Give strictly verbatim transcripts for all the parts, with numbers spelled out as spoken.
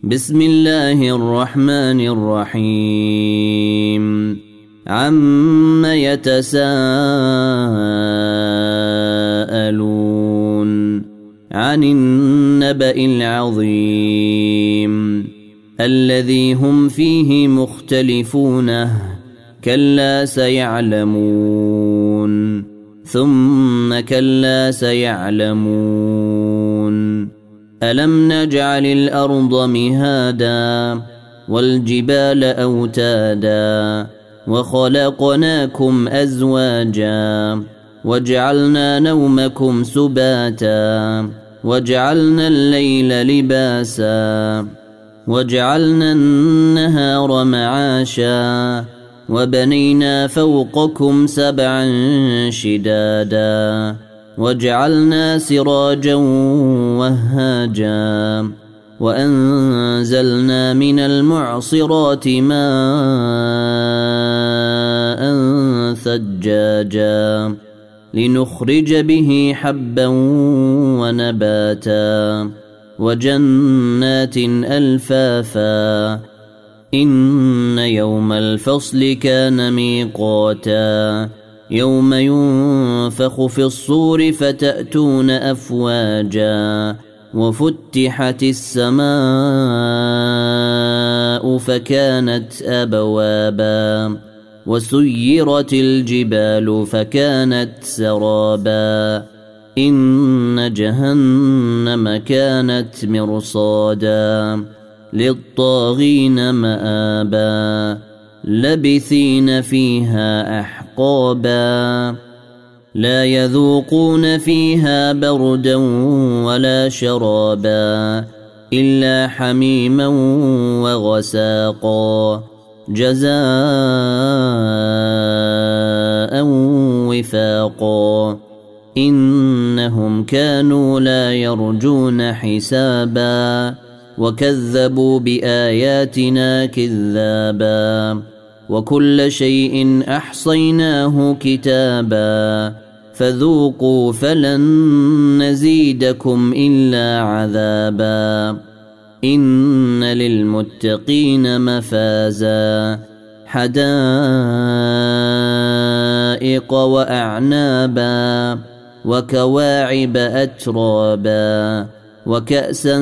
بسم الله الرحمن الرحيم عم يتساءلون عن النبأ العظيم الذي هم فيه مختلفون كلا سيعلمون ثم كلا سيعلمون ألم نجعل الأرض مهادا والجبال أوتادا وخلقناكم أزواجا وجعلنا نومكم سباتا وجعلنا الليل لباسا وجعلنا النهار معاشا وبنينا فوقكم سبعا شدادا وجعلنا سراجا وهاجا وأنزلنا من المعصرات ماء ثجاجا لنخرج به حبا ونباتا وجنات ألفافا إن يوم الفصل كان ميقاتا يوم ينفخ في الصور فتأتون أفواجا وفتحت السماء فكانت أبوابا وسيرت الجبال فكانت سرابا إن جهنم كانت مرصادا للطاغين مآبا لبثين فيها أحقابا لا يذوقون فيها بردا ولا شرابا إلا حميما وغساقا جزاء وفاقا إنهم كانوا لا يرجون حسابا وكذبوا بآياتنا كذابا وكل شيء أحصيناه كتابا فذوقوا فلن نزيدكم إلا عذابا إن للمتقين مفازا حدائق وأعنابا وكواعب أترابا وكأسا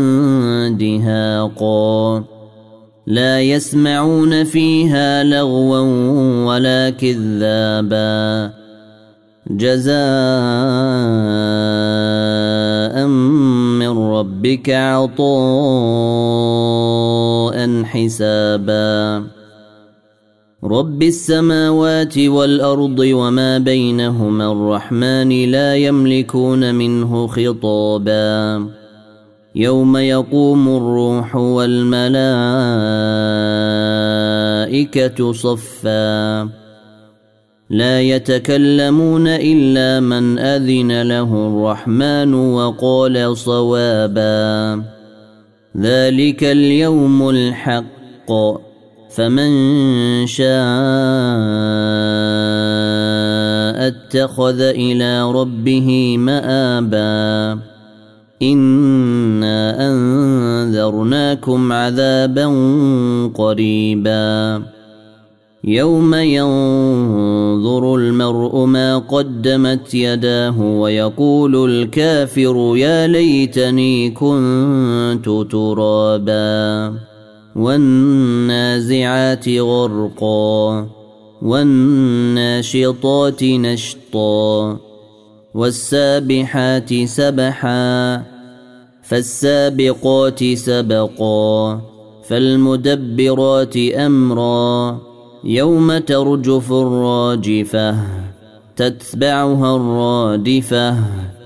دهاقا لا يسمعون فيها لغوا ولا كذابا جزاء من ربك عطاء حسابا رب السماوات والأرض وما بينهما الرحمن لا يملكون منه خطابا يوم يقوم الروح والملائكة صفا لا يتكلمون إلا من أذن له الرحمن وقال صوابا ذلك اليوم الحق فمن شاء اتخذ إلى ربه مآبا إنا أنذرناكم عذابا قريبا يوم ينظر المرء ما قدمت يداه ويقول الكافر يا ليتني كنت ترابا والنازعات غرقا والناشطات نشطا والسابحات سبحا فالسابقات سبقا فالمدبرات أمرا يوم ترجف الراجفة تتبعها الرادفة